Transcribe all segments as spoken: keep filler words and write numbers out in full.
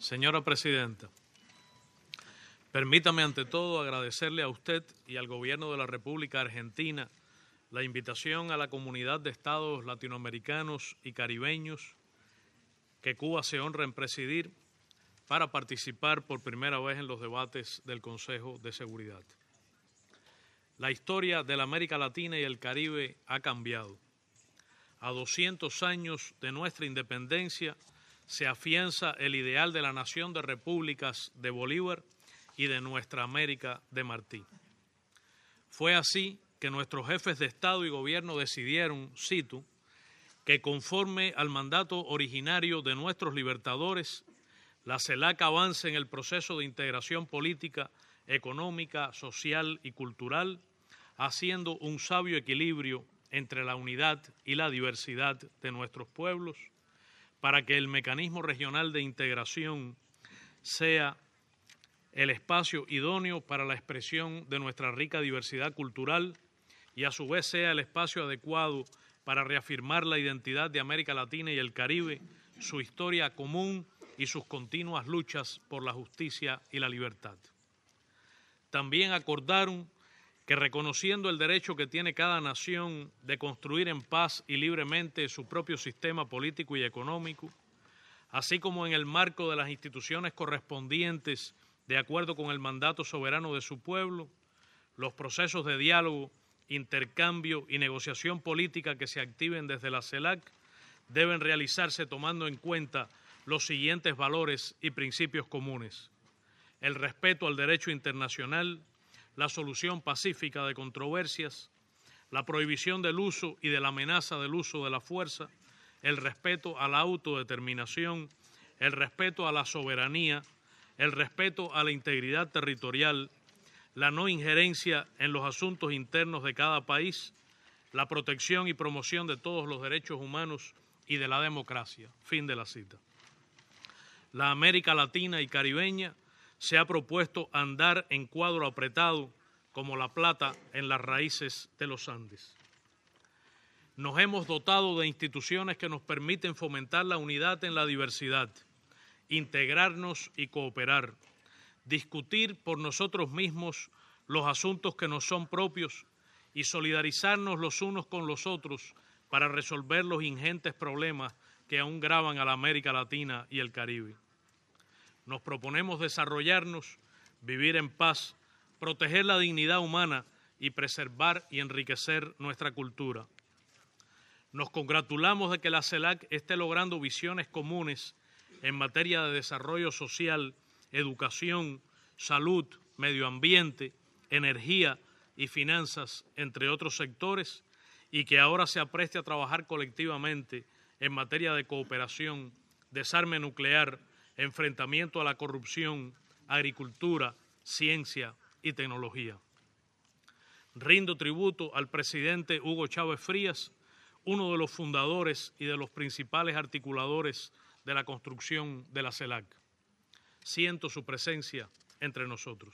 Señora Presidenta, permítame ante todo agradecerle a usted y al Gobierno de la República Argentina la invitación a la comunidad de estados latinoamericanos y caribeños que Cuba se honra en presidir para participar por primera vez en los debates del Consejo de Seguridad. La historia de la América Latina y el Caribe ha cambiado. A doscientos años de nuestra independencia se afianza el ideal de la nación de repúblicas de Bolívar y de nuestra América de Martí. Fue así que nuestros jefes de Estado y Gobierno decidieron, cito, que conforme al mandato originario de nuestros libertadores, la CELAC avance en el proceso de integración política, económica, social y cultural, haciendo un sabio equilibrio entre la unidad y la diversidad de nuestros pueblos, para que el mecanismo regional de integración sea el espacio idóneo para la expresión de nuestra rica diversidad cultural y a su vez sea el espacio adecuado para reafirmar la identidad de América Latina y el Caribe, su historia común y sus continuas luchas por la justicia y la libertad. También acordaron que reconociendo el derecho que tiene cada nación de construir en paz y libremente su propio sistema político y económico, así como en el marco de las instituciones correspondientes de acuerdo con el mandato soberano de su pueblo, los procesos de diálogo, intercambio y negociación política que se activen desde la CELAC deben realizarse tomando en cuenta los siguientes valores y principios comunes: el respeto al derecho internacional, la solución pacífica de controversias, la prohibición del uso y de la amenaza del uso de la fuerza, el respeto a la autodeterminación, el respeto a la soberanía, el respeto a la integridad territorial, la no injerencia en los asuntos internos de cada país, la protección y promoción de todos los derechos humanos y de la democracia. Fin de la cita. La América Latina y Caribeña se ha propuesto andar en cuadro apretado como la plata en las raíces de los Andes. Nos hemos dotado de instituciones que nos permiten fomentar la unidad en la diversidad, integrarnos y cooperar, discutir por nosotros mismos los asuntos que nos son propios y solidarizarnos los unos con los otros para resolver los ingentes problemas que aún gravan a la América Latina y el Caribe. Nos proponemos desarrollarnos, vivir en paz, proteger la dignidad humana y preservar y enriquecer nuestra cultura. Nos congratulamos de que la CELAC esté logrando visiones comunes en materia de desarrollo social, educación, salud, medio ambiente, energía y finanzas, entre otros sectores, y que ahora se apreste a trabajar colectivamente en materia de cooperación, desarme nuclear, enfrentamiento a la corrupción, agricultura, ciencia y tecnología. Rindo tributo al presidente Hugo Chávez Frías, uno de los fundadores y de los principales articuladores de la construcción de la CELAC. Siento su presencia entre nosotros.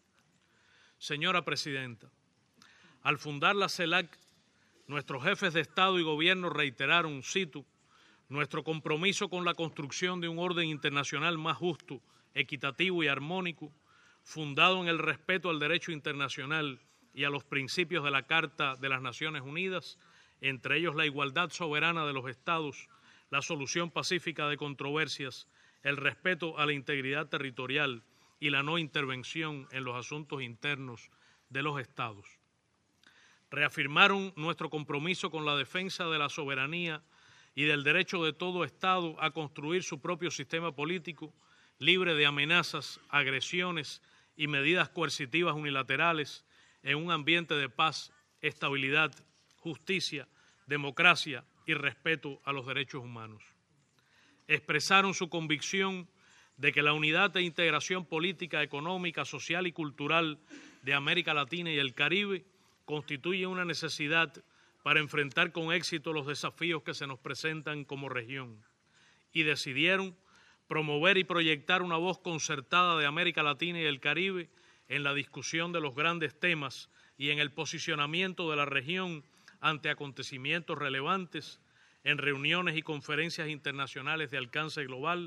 Señora Presidenta, al fundar la CELAC, nuestros jefes de Estado y Gobierno reiteraron, cito, nuestro compromiso con la construcción de un orden internacional más justo, equitativo y armónico, fundado en el respeto al derecho internacional y a los principios de la Carta de las Naciones Unidas, entre ellos la igualdad soberana de los Estados, la solución pacífica de controversias, el respeto a la integridad territorial y la no intervención en los asuntos internos de los Estados. Reafirmaron nuestro compromiso con la defensa de la soberanía y del derecho de todo Estado a construir su propio sistema político, libre de amenazas, agresiones y medidas coercitivas unilaterales, en un ambiente de paz, estabilidad, justicia, democracia y respeto a los derechos humanos. Expresaron su convicción de que la unidad e integración política, económica, social y cultural de América Latina y el Caribe constituye una necesidad para enfrentar con éxito los desafíos que se nos presentan como región, y decidieron promover y proyectar una voz concertada de América Latina y el Caribe en la discusión de los grandes temas y en el posicionamiento de la región ante acontecimientos relevantes, en reuniones y conferencias internacionales de alcance global,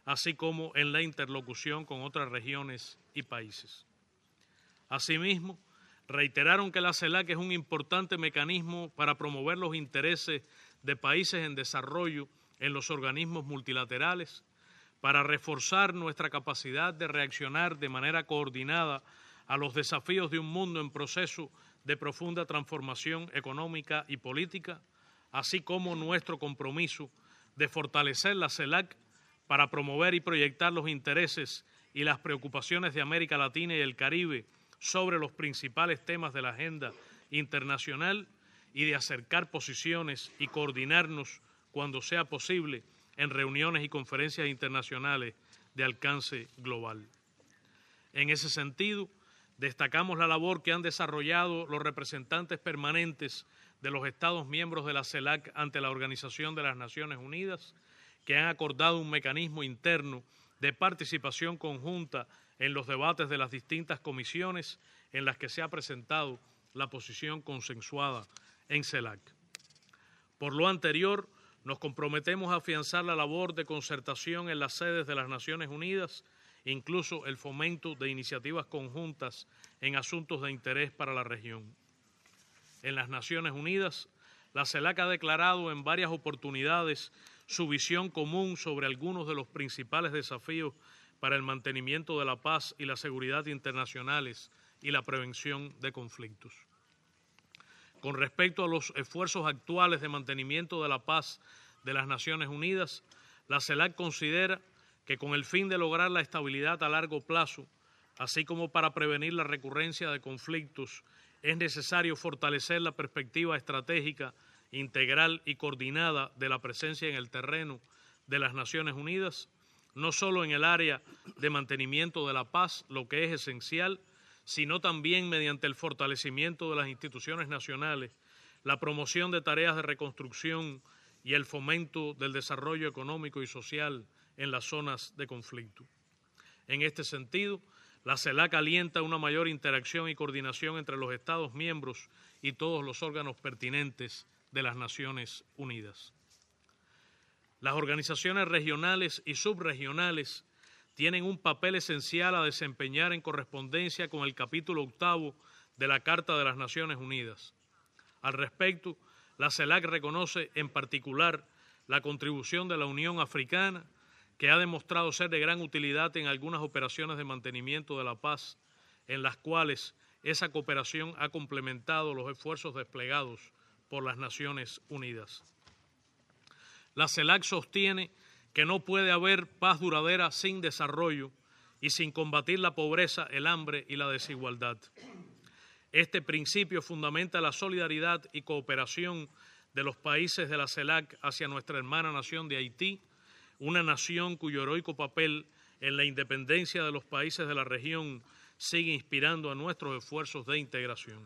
así como en la interlocución con otras regiones y países. Asimismo, reiteraron que la CELAC es un importante mecanismo para promover los intereses de países en desarrollo en los organismos multilaterales, para reforzar nuestra capacidad de reaccionar de manera coordinada a los desafíos de un mundo en proceso de profunda transformación económica y política, así como nuestro compromiso de fortalecer la CELAC para promover y proyectar los intereses y las preocupaciones de América Latina y el Caribe sobre los principales temas de la agenda internacional y de acercar posiciones y coordinarnos cuando sea posible en reuniones y conferencias internacionales de alcance global. En ese sentido, destacamos la labor que han desarrollado los representantes permanentes de los Estados miembros de la CELAC ante la Organización de las Naciones Unidas, que han acordado un mecanismo interno de participación conjunta en los debates de las distintas comisiones en las que se ha presentado la posición consensuada en CELAC. Por lo anterior, nos comprometemos a afianzar la labor de concertación en las sedes de las Naciones Unidas, incluso el fomento de iniciativas conjuntas en asuntos de interés para la región. En las Naciones Unidas, la CELAC ha declarado en varias oportunidades su visión común sobre algunos de los principales desafíos para el mantenimiento de la paz y la seguridad internacionales y la prevención de conflictos. Con respecto a los esfuerzos actuales de mantenimiento de la paz de las Naciones Unidas, la CELAC considera que con el fin de lograr la estabilidad a largo plazo, así como para prevenir la recurrencia de conflictos, es necesario fortalecer la perspectiva estratégica, integral y coordinada de la presencia en el terreno de las Naciones Unidas, no solo en el área de mantenimiento de la paz, lo que es esencial, sino también mediante el fortalecimiento de las instituciones nacionales, la promoción de tareas de reconstrucción y el fomento del desarrollo económico y social en las zonas de conflicto. En este sentido, la CELAC alienta una mayor interacción y coordinación entre los Estados miembros y todos los órganos pertinentes de las Naciones Unidas. Las organizaciones regionales y subregionales tienen un papel esencial a desempeñar en correspondencia con el capítulo octavo de la Carta de las Naciones Unidas. Al respecto, la CELAC reconoce en particular la contribución de la Unión Africana, que ha demostrado ser de gran utilidad en algunas operaciones de mantenimiento de la paz, en las cuales esa cooperación ha complementado los esfuerzos desplegados por las Naciones Unidas. La CELAC sostiene que no puede haber paz duradera sin desarrollo y sin combatir la pobreza, el hambre y la desigualdad. Este principio fundamenta la solidaridad y cooperación de los países de la CELAC hacia nuestra hermana nación de Haití, una nación cuyo heroico papel en la independencia de los países de la región sigue inspirando a nuestros esfuerzos de integración.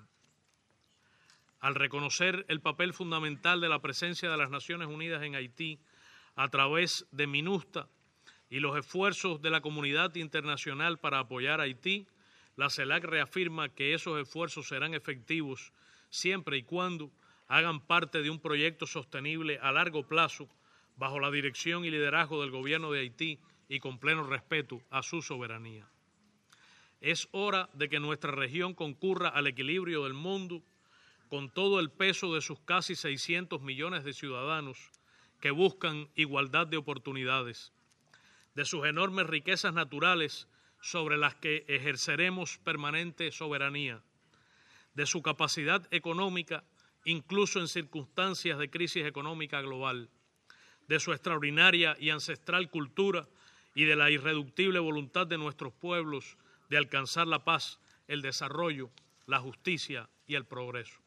Al reconocer el papel fundamental de la presencia de las Naciones Unidas en Haití a través de MINUSTAH y los esfuerzos de la comunidad internacional para apoyar a Haití, la CELAC reafirma que esos esfuerzos serán efectivos siempre y cuando hagan parte de un proyecto sostenible a largo plazo bajo la dirección y liderazgo del gobierno de Haití y con pleno respeto a su soberanía. Es hora de que nuestra región concurra al equilibrio del mundo con todo el peso de sus casi seiscientos millones de ciudadanos que buscan igualdad de oportunidades, de sus enormes riquezas naturales sobre las que ejerceremos permanente soberanía, de su capacidad económica incluso en circunstancias de crisis económica global, de su extraordinaria y ancestral cultura y de la irreductible voluntad de nuestros pueblos de alcanzar la paz, el desarrollo, la justicia y el progreso.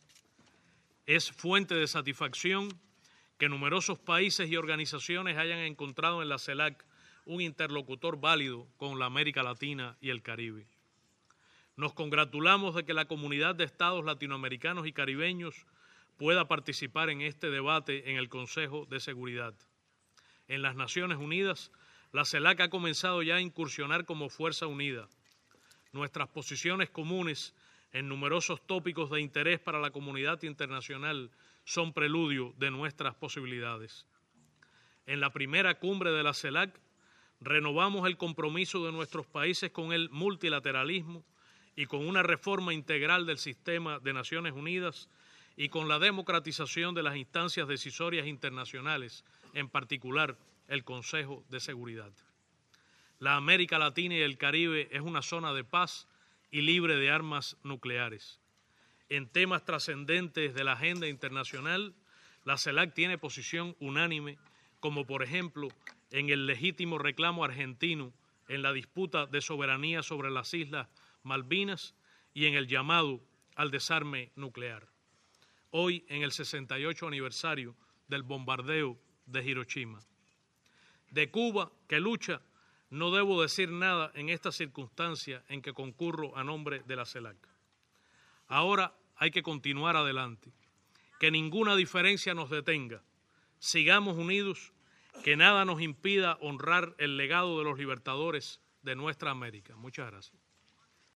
Es fuente de satisfacción que numerosos países y organizaciones hayan encontrado en la CELAC un interlocutor válido con la América Latina y el Caribe. Nos congratulamos de que la comunidad de estados latinoamericanos y caribeños pueda participar en este debate en el Consejo de Seguridad. En las Naciones Unidas, la CELAC ha comenzado ya a incursionar como fuerza unida. Nuestras posiciones comunes en numerosos tópicos de interés para la comunidad internacional son preludio de nuestras posibilidades. En la primera cumbre de la CELAC renovamos el compromiso de nuestros países con el multilateralismo y con una reforma integral del sistema de Naciones Unidas y con la democratización de las instancias decisorias internacionales, en particular el Consejo de Seguridad. La América Latina y el Caribe es una zona de paz y libre de armas nucleares. En temas trascendentes de la agenda internacional, la CELAC tiene posición unánime, como por ejemplo en el legítimo reclamo argentino en la disputa de soberanía sobre las Islas Malvinas y en el llamado al desarme nuclear. Hoy, en el sesenta y ocho aniversario del bombardeo de Hiroshima. De Cuba, que lucha, no debo decir nada en esta circunstancia en que concurro a nombre de la CELAC. Ahora hay que continuar adelante, que ninguna diferencia nos detenga, sigamos unidos, que nada nos impida honrar el legado de los libertadores de nuestra América. Muchas gracias.